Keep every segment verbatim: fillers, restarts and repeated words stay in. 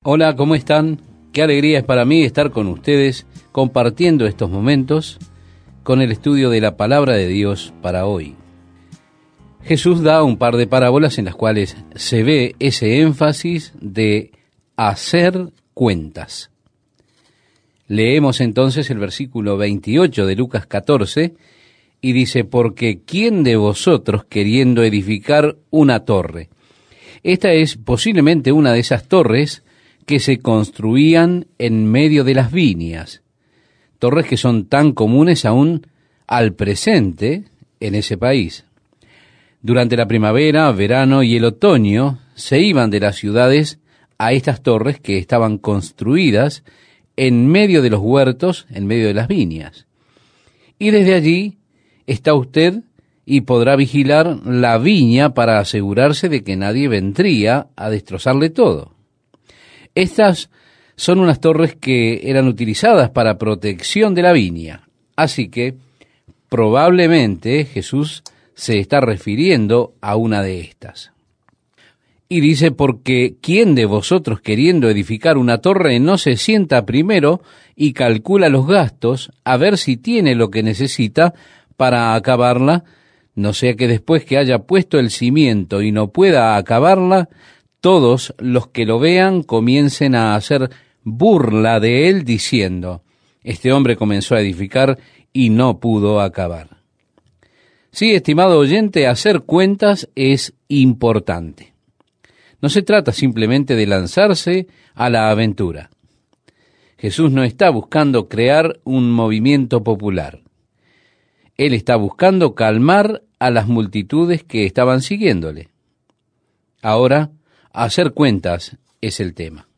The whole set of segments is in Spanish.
Hola, ¿cómo están? Qué alegría es para mí estar con ustedes compartiendo estos momentos con el estudio de la Palabra de Dios para hoy. Jesús da un par de parábolas en las cuales se ve ese énfasis de hacer cuentas. Leemos entonces el versículo veintiocho de Lucas catorce y dice: porque ¿quién de vosotros queriendo edificar una torre? Esta es posiblemente una de esas torres que se construían en medio de las viñas, torres que son tan comunes aún al presente en ese país. Durante la primavera, verano y el otoño se iban de las ciudades a estas torres que estaban construidas en medio de los huertos, en medio de las viñas. Y desde allí está usted y podrá vigilar la viña para asegurarse de que nadie vendría a destrozarle todo. Estas son unas torres que eran utilizadas para protección de la viña, así que probablemente Jesús se está refiriendo a una de estas. Y dice: porque ¿quién de vosotros queriendo edificar una torre no se sienta primero y calcula los gastos a ver si tiene lo que necesita para acabarla, no sea que después que haya puesto el cimiento y no pueda acabarla, todos los que lo vean comiencen a hacer burla de él diciendo: este hombre comenzó a edificar y no pudo acabar? Sí, estimado oyente, hacer cuentas es importante. No se trata simplemente de lanzarse a la aventura. Jesús no está buscando crear un movimiento popular. Él está buscando calmar a las multitudes que estaban siguiéndole. Ahora, hacer cuentas es el tema.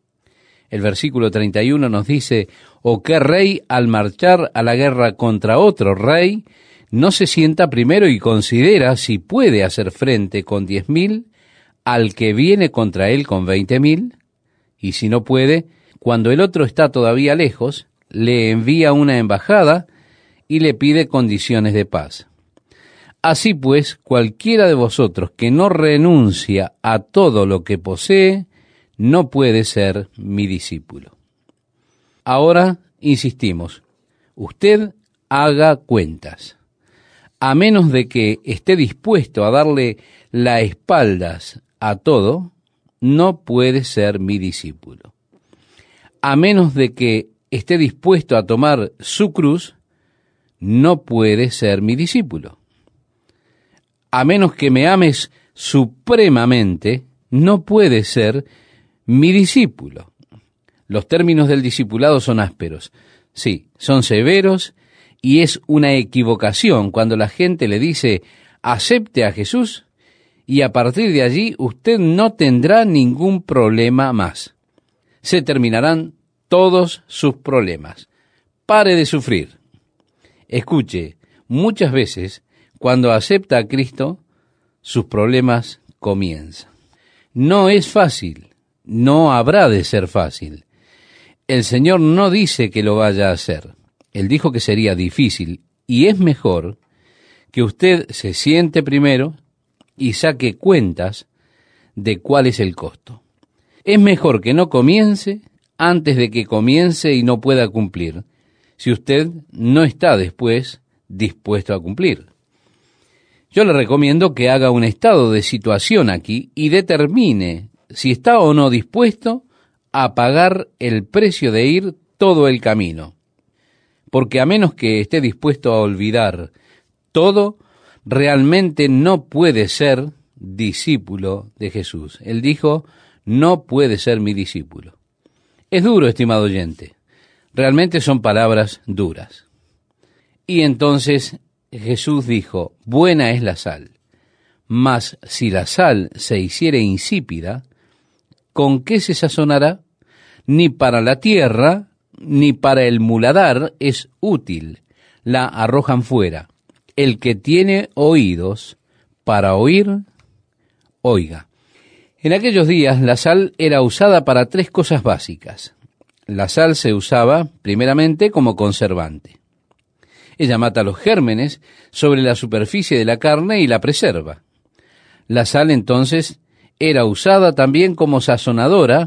El versículo treinta y uno nos dice: ¿o qué rey al marchar a la guerra contra otro rey no se sienta primero y considera si puede hacer frente con diez mil al que viene contra él con veinte mil? Y si no puede, cuando el otro está todavía lejos, le envía una embajada y le pide condiciones de paz. Así pues, cualquiera de vosotros que no renuncia a todo lo que posee, no puede ser mi discípulo. Ahora, insistimos, usted haga cuentas. A menos de que esté dispuesto a darle las espaldas a todo, no puede ser mi discípulo. A menos de que esté dispuesto a tomar su cruz, no puede ser mi discípulo. A menos que me ames supremamente, no puede ser mi discípulo. Los términos del discipulado son ásperos. Sí, son severos, y es una equivocación cuando la gente le dice: acepte a Jesús, y a partir de allí usted no tendrá ningún problema más. Se terminarán todos sus problemas. Pare de sufrir. Escuche, muchas veces, cuando acepta a Cristo, sus problemas comienzan. No es fácil, no habrá de ser fácil. El Señor no dice que lo vaya a hacer. Él dijo que sería difícil, y es mejor que usted se siente primero y saque cuentas de cuál es el costo. Es mejor que no comience antes de que comience y no pueda cumplir, si usted no está después dispuesto a cumplir. Yo le recomiendo que haga un estado de situación aquí y determine si está o no dispuesto a pagar el precio de ir todo el camino. Porque a menos que esté dispuesto a olvidar todo, realmente no puede ser discípulo de Jesús. Él dijo: no puede ser mi discípulo. Es duro, estimado oyente. Realmente son palabras duras. Y entonces Jesús dijo: buena es la sal, mas si la sal se hiciere insípida, ¿con qué se sazonará? Ni para la tierra, ni para el muladar es útil, la arrojan fuera. El que tiene oídos para oír, oiga. En aquellos días la sal era usada para tres cosas básicas. La sal se usaba primeramente como conservante. Ella mata los gérmenes sobre la superficie de la carne y la preserva. La sal entonces era usada también como sazonadora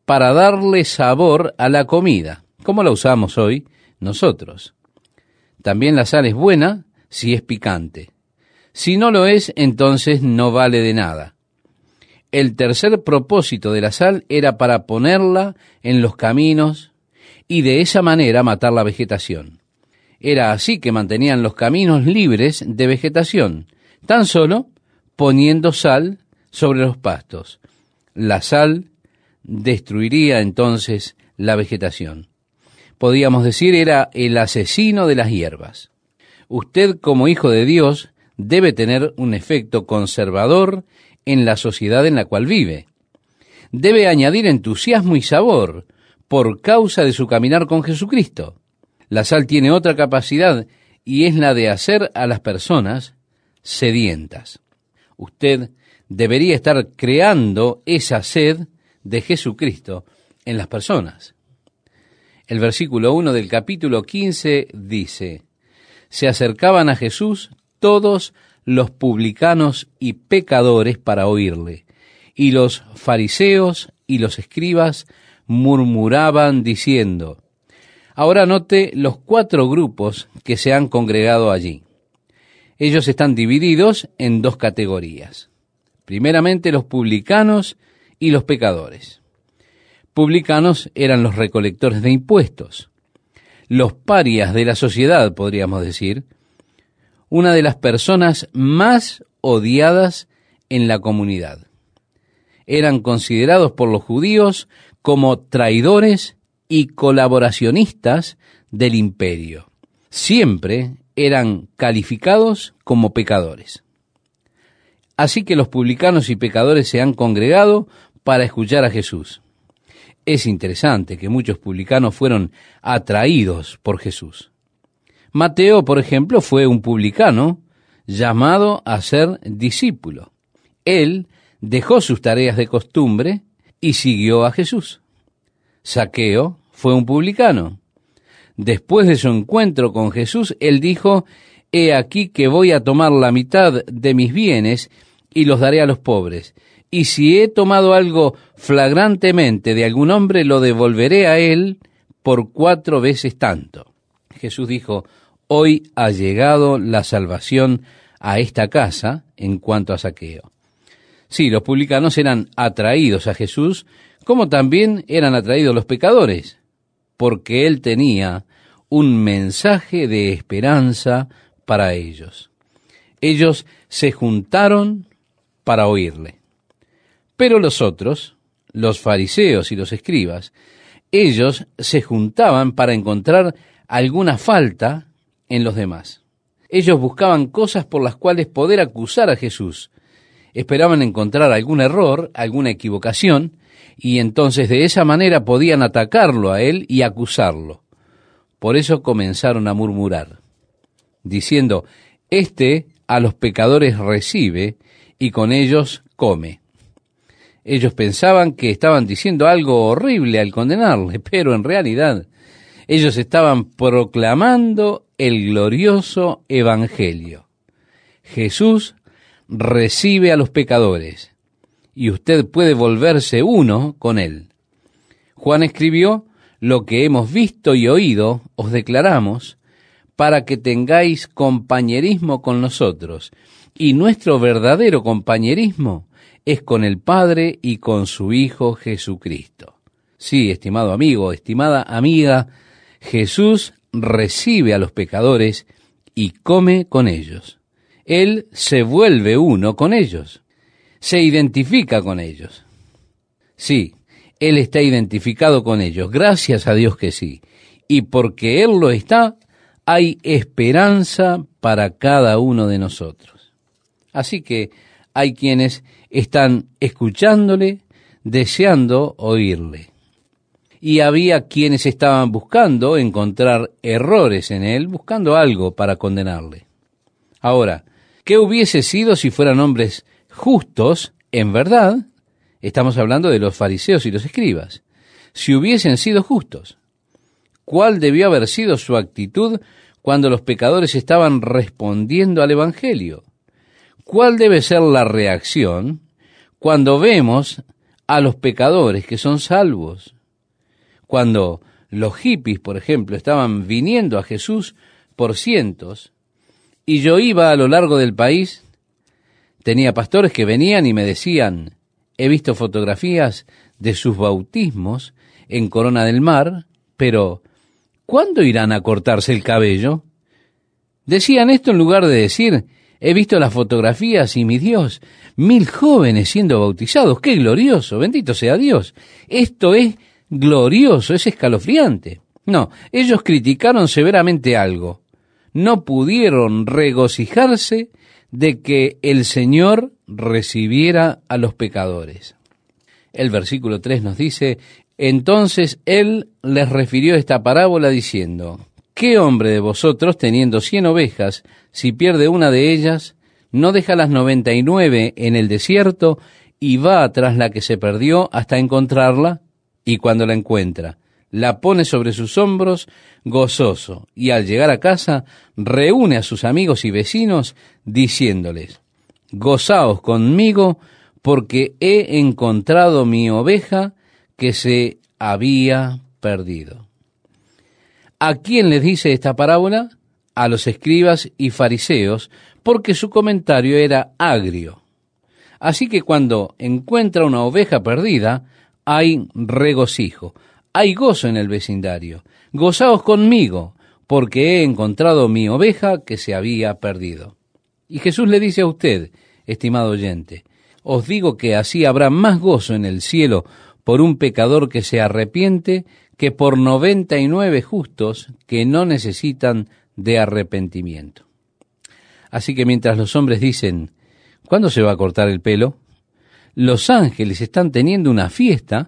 para darle sabor a la comida, como la usamos hoy nosotros. También la sal es buena si es picante. Si no lo es, entonces no vale de nada. El tercer propósito de la sal era para ponerla en los caminos y de esa manera matar la vegetación. Era así que mantenían los caminos libres de vegetación, tan solo poniendo sal sobre los pastos. La sal destruiría entonces la vegetación. Podríamos decir, era el asesino de las hierbas. Usted, como hijo de Dios, debe tener un efecto conservador en la sociedad en la cual vive. Debe añadir entusiasmo y sabor por causa de su caminar con Jesucristo. La sal tiene otra capacidad y es la de hacer a las personas sedientas. Usted debería estar creando esa sed de Jesucristo en las personas. El versículo uno del capítulo quince dice: se acercaban a Jesús todos los publicanos y pecadores para oírle, y los fariseos y los escribas murmuraban diciendo. Ahora note los cuatro grupos que se han congregado allí. Ellos están divididos en dos categorías. Primeramente, los publicanos y los pecadores. Publicanos eran los recolectores de impuestos, los parias de la sociedad, podríamos decir, una de las personas más odiadas en la comunidad. Eran considerados por los judíos como traidores y colaboracionistas del imperio. Siempre eran calificados como pecadores. Así que los publicanos y pecadores se han congregado para escuchar a Jesús. Es interesante que muchos publicanos fueron atraídos por Jesús. Mateo, por ejemplo, fue un publicano llamado a ser discípulo. Él dejó sus tareas de costumbre y siguió a Jesús. Zaqueo fue un publicano. Después de su encuentro con Jesús, él dijo: he aquí que voy a tomar la mitad de mis bienes y los daré a los pobres. Y si he tomado algo flagrantemente de algún hombre, lo devolveré a él por cuatro veces tanto. Jesús dijo: hoy ha llegado la salvación a esta casa en cuanto a Zaqueo. Sí, los publicanos eran atraídos a Jesús, como también eran atraídos los pecadores, porque él tenía un mensaje de esperanza para ellos. Ellos se juntaron para oírle. Pero los otros, los fariseos y los escribas, ellos se juntaban para encontrar alguna falta en los demás. Ellos buscaban cosas por las cuales poder acusar a Jesús. Esperaban encontrar algún error, alguna equivocación, y entonces de esa manera podían atacarlo a él y acusarlo. Por eso comenzaron a murmurar, diciendo: este a los pecadores recibe y con ellos come. Ellos pensaban que estaban diciendo algo horrible al condenarle, pero en realidad ellos estaban proclamando el glorioso evangelio. Jesús recibe a los pecadores y usted puede volverse uno con él. Juan escribió: lo que hemos visto y oído os declaramos, para que tengáis compañerismo con nosotros, y nuestro verdadero compañerismo es con el Padre y con su Hijo Jesucristo. Sí, estimado amigo, estimada amiga, Jesús recibe a los pecadores y come con ellos. Él se vuelve uno con ellos, se identifica con ellos. Sí, Él está identificado con ellos, gracias a Dios que sí. Y porque Él lo está, hay esperanza para cada uno de nosotros. Así que hay quienes están escuchándole, deseando oírle. Y había quienes estaban buscando encontrar errores en él, buscando algo para condenarle. Ahora, ¿qué hubiese sido si fueran hombres justos en verdad? Estamos hablando de los fariseos y los escribas. Si hubiesen sido justos, ¿cuál debió haber sido su actitud cuando los pecadores estaban respondiendo al Evangelio? ¿Cuál debe ser la reacción cuando vemos a los pecadores que son salvos. Cuando los hippies, por ejemplo, estaban viniendo a Jesús por cientos, y yo iba a lo largo del país, tenía pastores que venían y me decían, he visto fotografías de sus bautismos en Corona del Mar, pero ¿cuándo irán a cortarse el cabello? Decían esto en lugar de decir, he visto las fotografías y mi Dios, mil jóvenes siendo bautizados, ¡qué glorioso! Bendito sea Dios. Esto es glorioso, es escalofriante. No, ellos criticaron severamente algo. No pudieron regocijarse de que el Señor recibiera a los pecadores. El versículo tres nos dice, entonces Él les refirió esta parábola diciendo, ¿qué hombre de vosotros, teniendo cien ovejas, si pierde una de ellas, no deja las noventa y nueve en el desierto y va tras la que se perdió hasta encontrarla? Y cuando la encuentra, la pone sobre sus hombros gozoso, y al llegar a casa, reúne a sus amigos y vecinos, diciéndoles, gozaos conmigo, porque he encontrado mi oveja que se había perdido. ¿A quién les dice esta parábola? A los escribas y fariseos, porque su comentario era agrio. Así que cuando encuentra una oveja perdida, hay regocijo, hay gozo en el vecindario. Gozaos conmigo, porque he encontrado mi oveja que se había perdido. Y Jesús le dice a usted, estimado oyente, os digo que así habrá más gozo en el cielo por un pecador que se arrepiente que por noventa y nueve justos que no necesitan de arrepentimiento. Así que mientras los hombres dicen, ¿cuándo se va a cortar el pelo?, los ángeles están teniendo una fiesta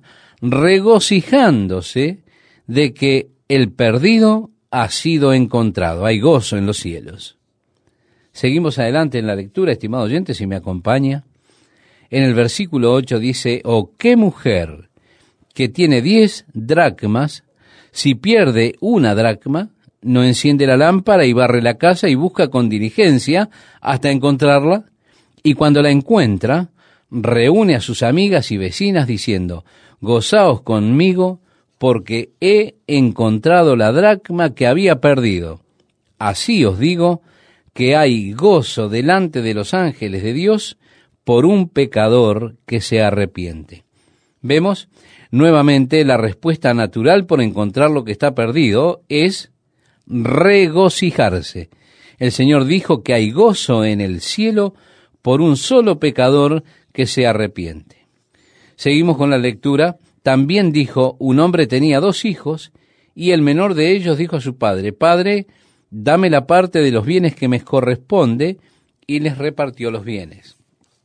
regocijándose de que el perdido ha sido encontrado. Hay gozo en los cielos. Seguimos adelante en la lectura, estimado oyente, si me acompaña. En el versículo ocho dice, ¿o qué mujer que tiene diez dracmas, si pierde una dracma, no enciende la lámpara y barre la casa y busca con diligencia hasta encontrarla? Y cuando la encuentra, reúne a sus amigas y vecinas diciendo, gozaos conmigo, porque he encontrado la dracma que había perdido. Así os digo que hay gozo delante de los ángeles de Dios por un pecador que se arrepiente. Vemos nuevamente la respuesta natural por encontrar lo que está perdido es regocijarse. El Señor dijo que hay gozo en el cielo por un solo pecador que se arrepiente. Seguimos con la lectura. También dijo, un hombre tenía dos hijos, y el menor de ellos dijo a su padre, Padre, dame la parte de los bienes que me corresponde, y les repartió los bienes.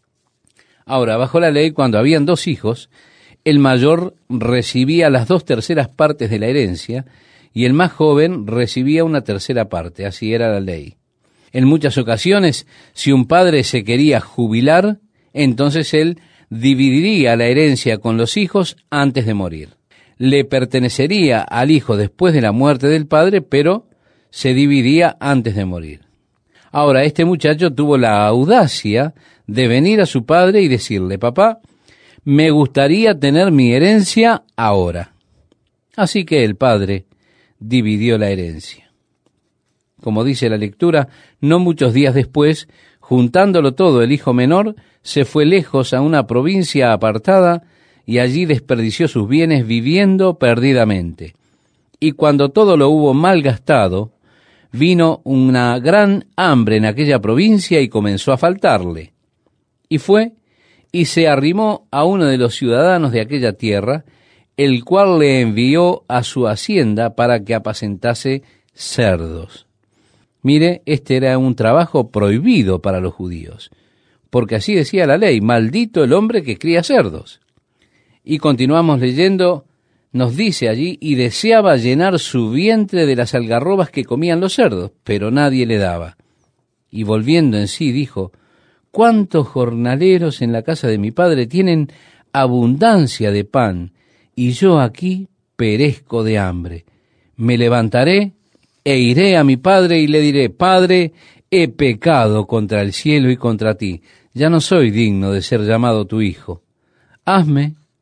Ahora, bajo la ley, cuando habían dos hijos, el mayor recibía las dos terceras partes de la herencia, y el más joven recibía una tercera parte, así era la ley. En muchas ocasiones, si un padre se quería jubilar, entonces él dividiría la herencia con los hijos antes de morir. Le pertenecería al hijo después de la muerte del padre, pero se dividía antes de morir. Ahora, este muchacho tuvo la audacia de venir a su padre y decirle, papá, me gustaría tener mi herencia ahora. Así que el padre dividió la herencia. Como dice la lectura, no muchos días después, juntándolo todo, el hijo menor se fue lejos a una provincia apartada y allí desperdició sus bienes viviendo perdidamente. Y cuando todo lo hubo malgastado, vino una gran hambre en aquella provincia y comenzó a faltarle. Y fue y se arrimó a uno de los ciudadanos de aquella tierra, el cual le envió a su hacienda para que apacentase cerdos. Mire, este era un trabajo prohibido para los judíos, porque así decía la ley, maldito el hombre que cría cerdos. Y continuamos leyendo, nos dice allí, y deseaba llenar su vientre de las algarrobas que comían los cerdos, pero nadie le daba. Y volviendo en sí dijo, ¿cuántos jornaleros en la casa de mi padre tienen abundancia de pan, y yo aquí perezco de hambre? Me levantaré e iré a mi padre y le diré, Padre, he pecado contra el cielo y contra ti, ya no soy digno de ser llamado tu hijo. Hazme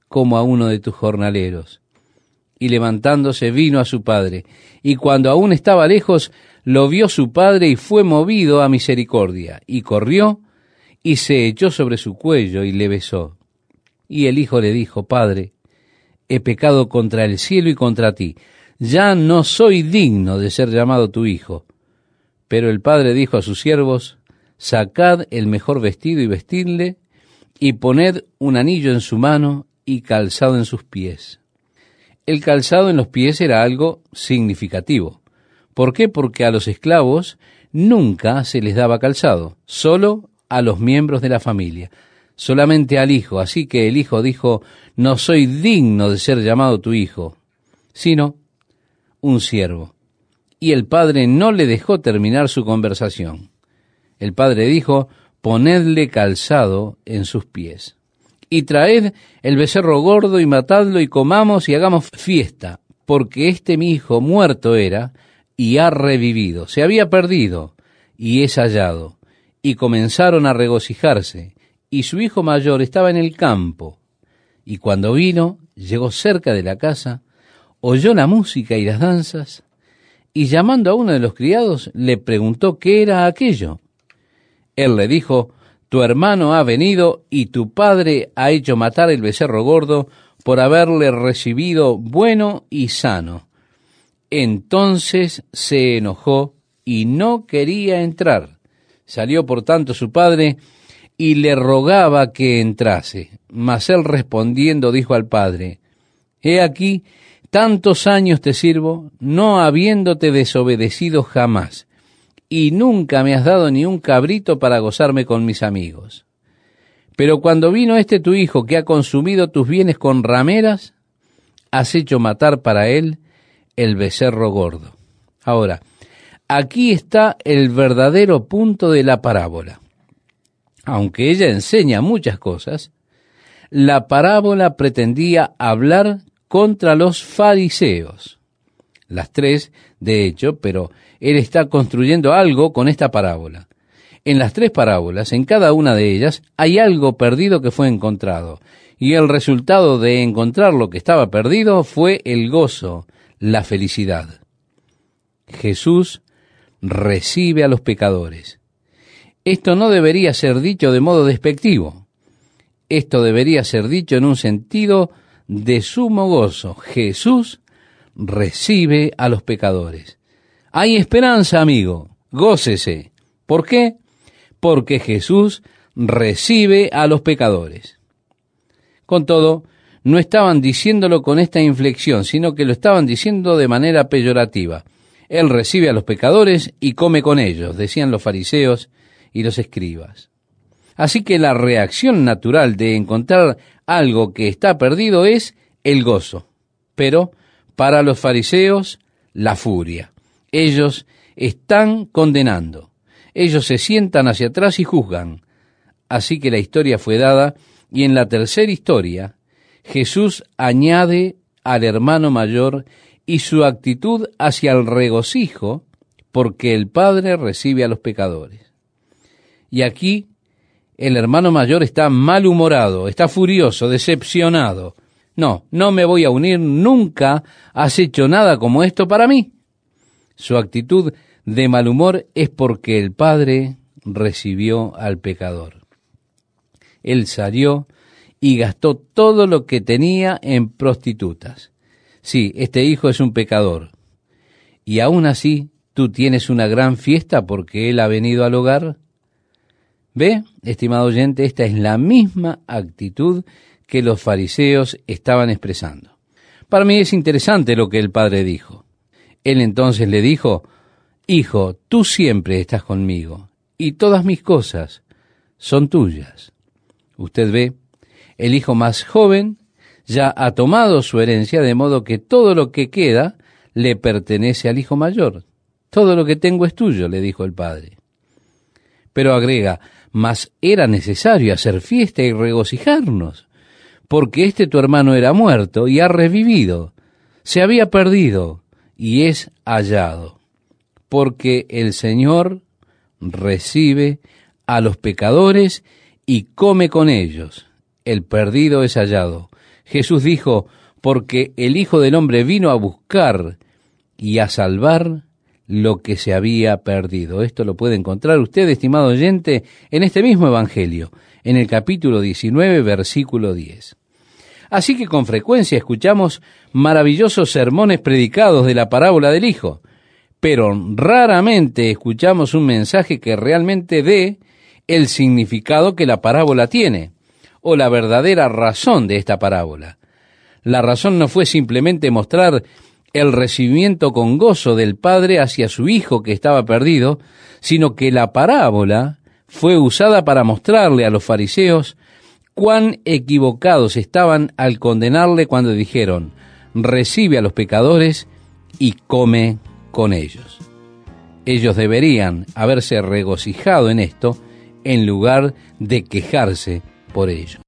como a uno de tus jornaleros. Y levantándose vino a su padre, y cuando aún estaba lejos, lo vio su padre y fue movido a misericordia, y corrió y se echó sobre su cuello y le besó. Y el hijo le dijo: Padre, he pecado contra el cielo y contra ti, ya no soy digno de ser llamado tu hijo. Pero el padre dijo a sus siervos: Sacad el mejor vestido y vestidle, y poned un anillo en su mano y calzado en sus pies. El calzado en los pies era algo significativo. ¿Por qué? Porque a los esclavos nunca se les daba calzado, solo a los miembros de la familia, solamente al hijo. Así que el hijo dijo: No soy digno de ser llamado tu hijo, sino un siervo. Y el padre no le dejó terminar su conversación. El padre dijo: Ponedle calzado en sus pies. Y traed el becerro gordo y matadlo y comamos y hagamos fiesta, porque este mi hijo muerto era y ha revivido, se había perdido y es hallado. Y comenzaron a regocijarse, y su hijo mayor estaba en el campo. Y cuando vino, llegó cerca de la casa, oyó la música y las danzas, y llamando a uno de los criados, le preguntó qué era aquello. Él le dijo: Tu hermano ha venido y tu padre ha hecho matar el becerro gordo por haberle recibido bueno y sano. Entonces se enojó y no quería entrar. Salió por tanto su padre y le rogaba que entrase. Mas él respondiendo dijo al padre: He aquí, tantos años te sirvo, no habiéndote desobedecido jamás, y nunca me has dado ni un cabrito para gozarme con mis amigos. Pero cuando vino este tu hijo, que ha consumido tus bienes con rameras, has hecho matar para él el becerro gordo. Ahora, aquí está el verdadero punto de la parábola. Aunque ella enseña muchas cosas, la parábola pretendía hablar contra los fariseos. Las tres, de hecho, pero él está construyendo algo con esta parábola. En las tres parábolas, en cada una de ellas, hay algo perdido que fue encontrado, y el resultado de encontrar lo que estaba perdido fue el gozo, la felicidad. Jesús recibe a los pecadores. Esto no debería ser dicho de modo despectivo. Esto debería ser dicho en un sentido de sumo gozo. Jesús recibe a los pecadores. Hay esperanza, amigo. Gócese. ¿Por qué? Porque Jesús recibe a los pecadores. Con todo, no estaban diciéndolo con esta inflexión, sino que lo estaban diciendo de manera peyorativa. Él recibe a los pecadores y come con ellos, decían los fariseos y los escribas. Así que la reacción natural de encontrar algo que está perdido es el gozo. Pero para los fariseos, la furia. Ellos están condenando. Ellos se sientan hacia atrás y juzgan. Así que la historia fue dada, y en la tercera historia, Jesús añade al hermano mayor y su actitud hacia el regocijo, porque el Padre recibe a los pecadores. Y aquí, el hermano mayor está malhumorado, está furioso, decepcionado. No, no me voy a unir, nunca has hecho nada como esto para mí. Su actitud de mal humor es porque el Padre recibió al pecador. Él salió y gastó todo lo que tenía en prostitutas. Sí, este hijo es un pecador. Y aún así, tú tienes una gran fiesta porque él ha venido al hogar. ¿Ve, estimado oyente? Esta es la misma actitud que los fariseos estaban expresando. Para mí es interesante lo que el padre dijo. Él entonces le dijo: Hijo, tú siempre estás conmigo, y todas mis cosas son tuyas. Usted ve, el hijo más joven ya ha tomado su herencia, de modo que todo lo que queda le pertenece al hijo mayor. Todo lo que tengo es tuyo, le dijo el padre. Pero agrega: mas era necesario hacer fiesta y regocijarnos, porque este tu hermano era muerto y ha revivido, se había perdido y es hallado. Porque el Señor recibe a los pecadores y come con ellos. El perdido es hallado. Jesús dijo, porque el Hijo del Hombre vino a buscar y a salvar lo que se había perdido. Esto lo puede encontrar usted, estimado oyente, en este mismo Evangelio, en el capítulo diecinueve, versículo diez. Así que con frecuencia escuchamos maravillosos sermones predicados de la parábola del Hijo, pero raramente escuchamos un mensaje que realmente dé el significado que la parábola tiene, o la verdadera razón de esta parábola. La razón no fue simplemente mostrar el recibimiento con gozo del padre hacia su hijo que estaba perdido, sino que la parábola fue usada para mostrarle a los fariseos cuán equivocados estaban al condenarle cuando dijeron, recibe a los pecadores y come con ellos. Ellos deberían haberse regocijado en esto en lugar de quejarse por ello.